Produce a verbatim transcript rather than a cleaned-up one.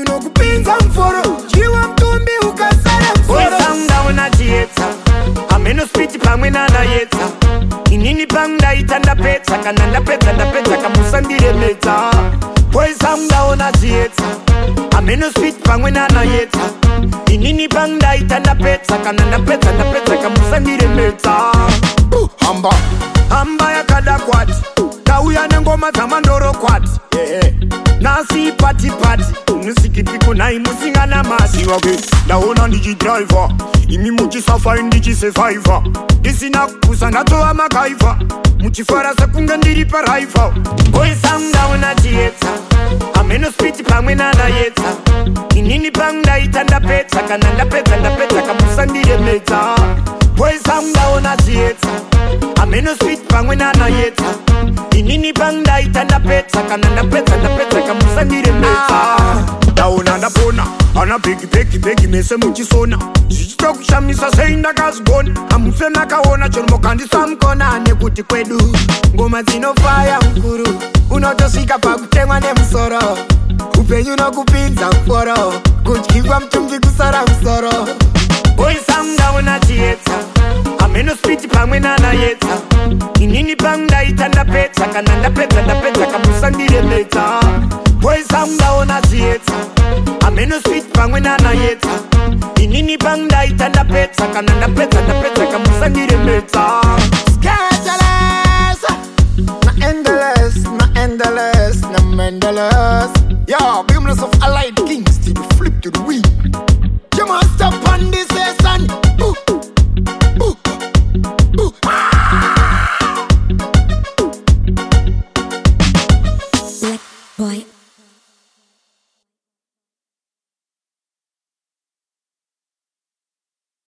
upenyu nokupinza mforo chiwa mtumbi ukasara mforo oisanga unachietsa ameno spiti pamwe nanayetsa inini pangu ndaita ndapedza kana ndapedza ndapedza kamusandiremedza oisanga unachietsa ameno spiti pamwe nanayetsa inini pangu ndaita ndapedza kana ndapedza ndapedza kamusandiremedza hamba hamba yakada kwati tauya nengoma dzamandoro kwati yeah. Nasi pati pati musikiti kunai musingana masi okay. Ndaona ndichidriver imi muchisafari ndichisurvivor ndisina kupusa ndatoa makaiva muchifara sekunge ndiri paraiva oisanga unachietsa ameno spiti pamwe nanayetsa inini pangu ndaita ndapedza kana ndapedza ndapedza kamusandiremedza oisanga unachietsa ameno spiti pamwe nanayetsa inini pangu ndaita ndapedza kana ndapedza ndapedza kamusandiremedza ndaona ndapona ana bhegi bhegi bhegi mese muchisona zvichita kushamisa sei ndakazigona amupfe nakaona chorimokandisamukona nekuti kwedu ngoma dzinofaya mukuru unotosvika pakutemwa nemusoro upenyu nokupinza mforo kudyikwa mutumbi kusara musoro oisanga unachietsa ameno spiti pamwe nanayetsa inini pangu ndaita ndapedza kana ndapedza ndapedza kamusandiremedza oisanga unachietsa ameno spiti pamwe nanayetsa inini pangu ndaita ndapedza kana ndapedza ndapedza kamusandiremedza Scandalous, na endless, na endless, na mendeless. Yo, beamless of a light.